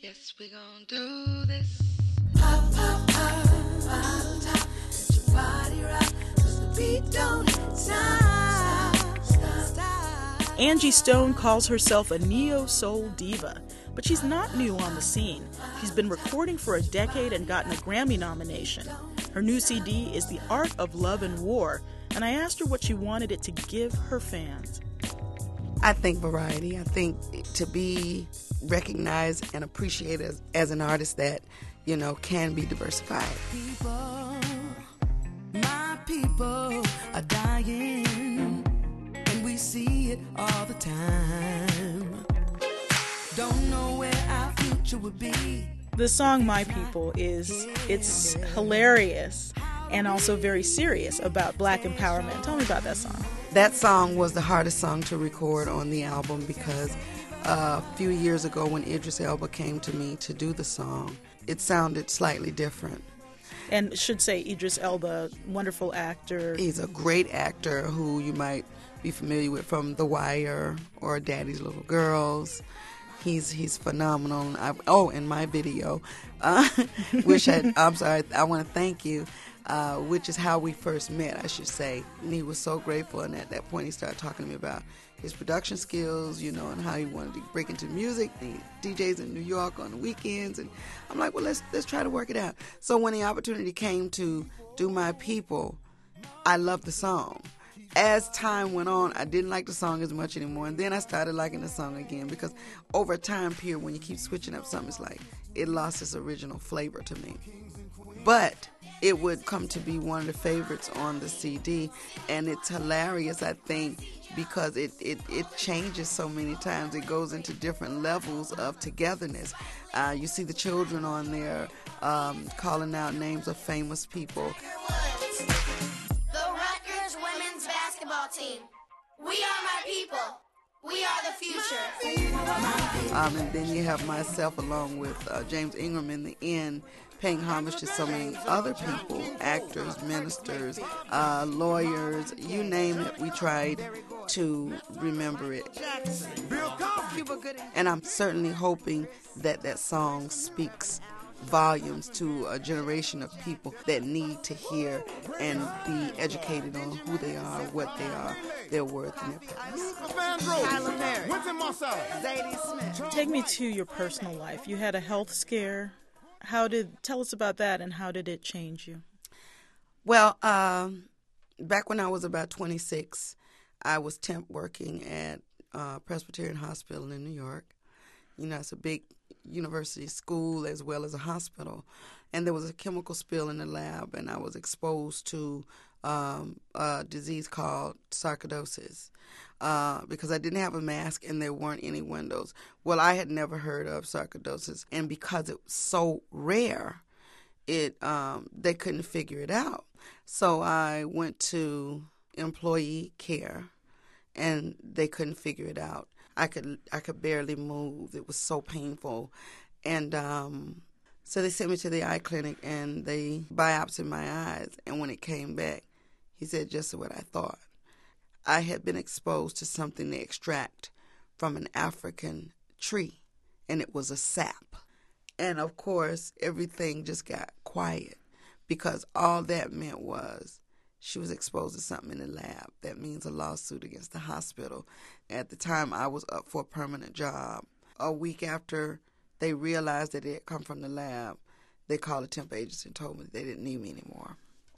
Yes, we gon' do this. Pop, pop, pop, pop, top. Let your body rock, 'cause the beat don't stop, stop, stop. Angie Stone calls herself a neo-soul diva, but she's not new on the scene. She's been recording for a decade and gotten a Grammy nomination. Her new CD is The Art of Love and War, and I asked her what she wanted it to give her fans. I think variety. I think to be recognized and appreciated as an artist that, can be diversified. People, my people are dying, and we see it all the time. Don't know where our future would be. The song My People it's hilarious and also very serious about black empowerment. Tell me about that song. That song was the hardest song to record on the album because a few years ago when Idris Elba came to me to do the song, it sounded slightly different. And should say Idris Elba, wonderful actor. He's a great actor who you might be familiar with from The Wire or Daddy's Little Girls. He's phenomenal. And my video, I want to thank you, which is how we first met, I should say. And he was so grateful, and at that point he started talking to me about his production skills, and how he wanted to break into music. He DJs in New York on the weekends, and I'm like, well, let's try to work it out. So when the opportunity came to do My People, I loved the song. As time went on, I didn't like the song as much anymore, and then I started liking the song again because over a time period, when you keep switching up something, it's like it lost its original flavor to me. But it would come to be one of the favorites on the CD, and it's hilarious, I think, because it changes so many times. It goes into different levels of togetherness. You see the children on there calling out names of famous people. Team. We are my people. We are the future. And then you have myself along with James Ingram in the end, paying homage to so many other people, actors, ministers, lawyers, you name it. We tried to remember it. And I'm certainly hoping that song speaks volumes to a generation of people that need to hear and be educated on who they are, what they are, their worth, and their purpose. Take me to your personal life. You had a health scare. Tell us about that, and how did it change you? Well, back when I was about 26, I was temp working at Presbyterian Hospital in New York. It's a big university school as well as a hospital, and there was a chemical spill in the lab, and I was exposed to a disease called sarcoidosis because I didn't have a mask and there weren't any windows. Well, I had never heard of sarcoidosis, and because it was so rare, they couldn't figure it out. So I went to employee care, and they couldn't figure it out. I could barely move. It was so painful. And so they sent me to the eye clinic, and they biopsied my eyes. And when it came back, he said just what I thought. I had been exposed to something they extract from an African tree, and it was a sap. And, of course, everything just got quiet because all that meant was she was exposed to something in the lab. That means a lawsuit against the hospital. At the time, I was up for a permanent job. A week after they realized that it had come from the lab, they called a temp agency and told me they didn't need me anymore.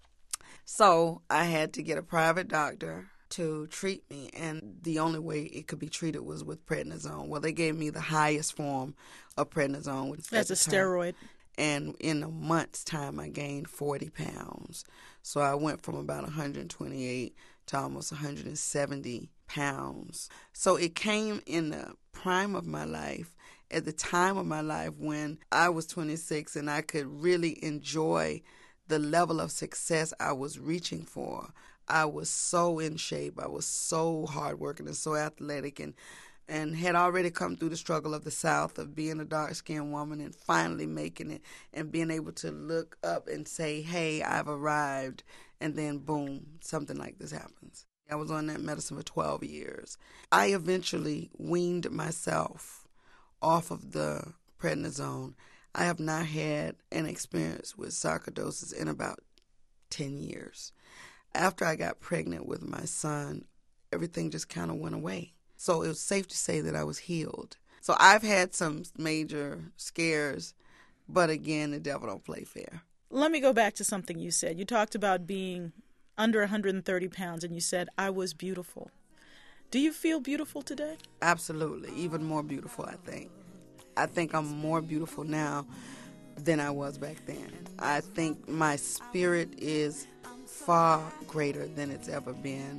So I had to get a private doctor to treat me, and the only way it could be treated was with prednisone. Well, they gave me the highest form of prednisone. That's a steroid. And in a month's time, I gained 40 pounds. So I went from about 128 to almost 170 pounds. So it came in the prime of my life, at the time of my life when I was 26 and I could really enjoy the level of success I was reaching for. I was so in shape. I was so hardworking and so athletic, and had already come through the struggle of the South of being a dark-skinned woman and finally making it and being able to look up and say, hey, I've arrived, and then boom, something like this happens. I was on that medicine for 12 years. I eventually weaned myself off of the prednisone. I have not had an experience with sarcoidosis in about 10 years. After I got pregnant with my son, everything just kind of went away. So it was safe to say that I was healed. So I've had some major scares, but again, the devil don't play fair. Let me go back to something you said. You talked about being under 130 pounds, and you said, I was beautiful. Do you feel beautiful today? Absolutely. Even more beautiful, I think. I think I'm more beautiful now than I was back then. I think my spirit is far greater than it's ever been.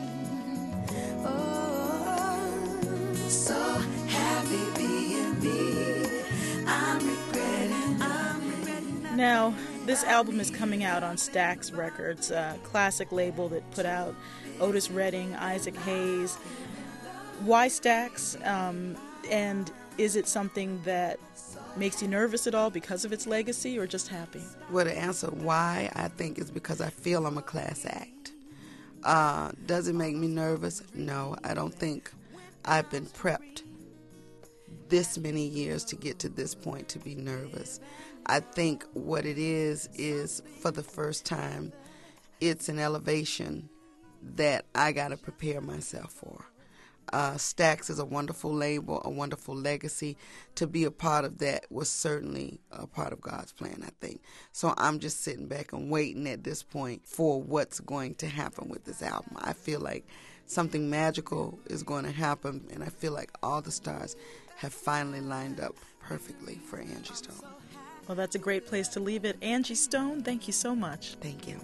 Oh, so happy being me. I'm regretting. Now, this album is coming out on Stax Records, a classic label that put out Otis Redding, Isaac Hayes. Why Stax? And is it something that makes you nervous at all because of its legacy, or just happy? Well, the answer why, I think, is because I feel I'm a class act. Does it make me nervous? No, I don't think I've been prepped this many years to get to this point to be nervous. I think what it is for the first time, it's an elevation that I got to prepare myself for. Stax is a wonderful label, a wonderful legacy. To be a part of that was certainly a part of God's plan, I think. So I'm just sitting back and waiting at this point for what's going to happen with this album. I feel like something magical is going to happen, and I feel like all the stars have finally lined up perfectly for Angie Stone. Well, that's a great place to leave it. Angie Stone, thank you so much. Thank you.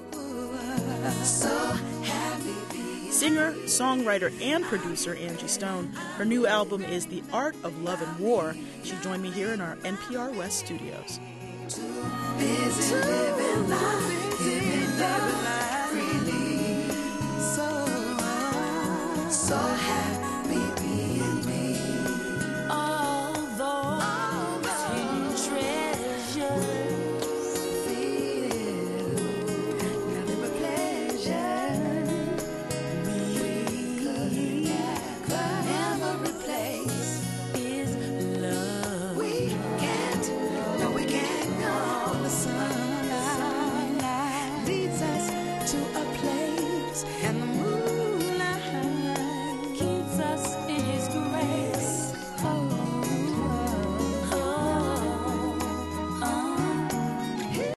Singer, songwriter, and producer Angie Stone. Her new album is The Art of Love and War. She joined me here in our NPR West studios. Busy living life, giving love freely. So happy.